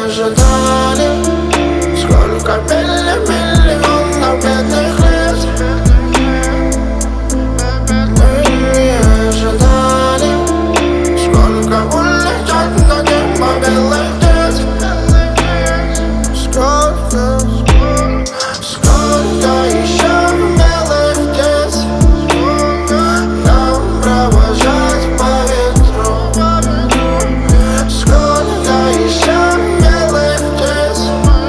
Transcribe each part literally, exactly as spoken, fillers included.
ожидали, сколько милли миллионов бедных лет. Мы не ожидали, сколько улетят на небо белых птиц. Сколько, сколько еще белых птиц нам провожать по ветру. Сколько еще белых птиц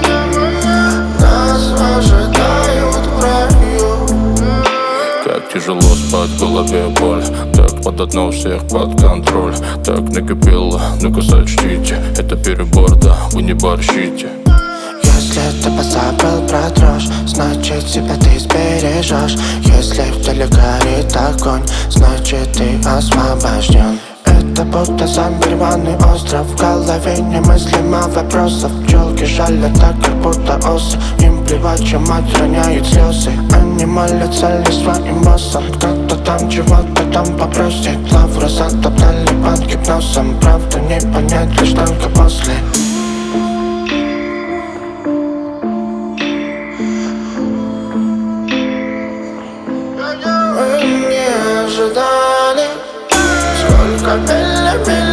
нас ожидают в раю. Как тяжело спать, в голове боль. Так под одно всех под контроль. Так накипело, ну-ка сочтите. Это перебор, да, вы не борщите. Если ты позабыл про дрожь, значит себя ты сбережешь. Если в теле горит огонь, значит ты освобожден. Это будто зомбированный остров. В голове немыслимо вопросов. Пчелки жалят так, как будто осы. Им плевать, чем отроняют слезы. Они молятся лишь своим боссам. Кто-то там чего-то там попросит. Лавру затоптали под гипнозом. Правду не понять лишь только после. Мы не ожидали, сколько милли